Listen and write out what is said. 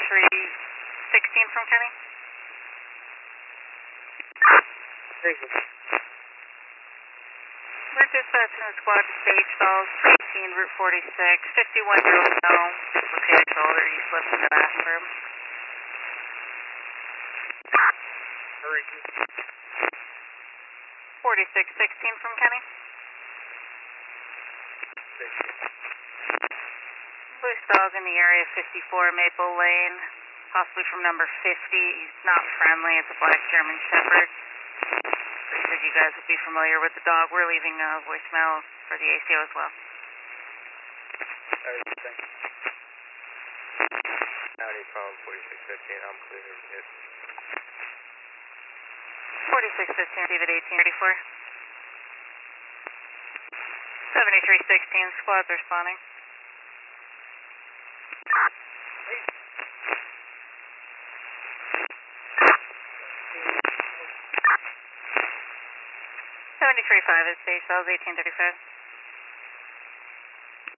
7316 from Kenny. Thank you. We're dispatching a squad to Sage Falls, 18 Route 46, 51-year-old male, dislocated shoulder, he slipped in the bathroom. Hurry. 4616 from Kenny. Thank you. Loose dog in the area, 54 Maple Lane, possibly from number 50. He's not friendly, it's a black German Shepherd. They said you guys would be familiar with the dog. We're leaving a voicemail for the ACO as well. Alright, thank you. Howdy, problem 4615, I'm clear as it. 4615, David 1834. 7316, squad's responding. Hey. 73.5 is Sage Falls, 1835.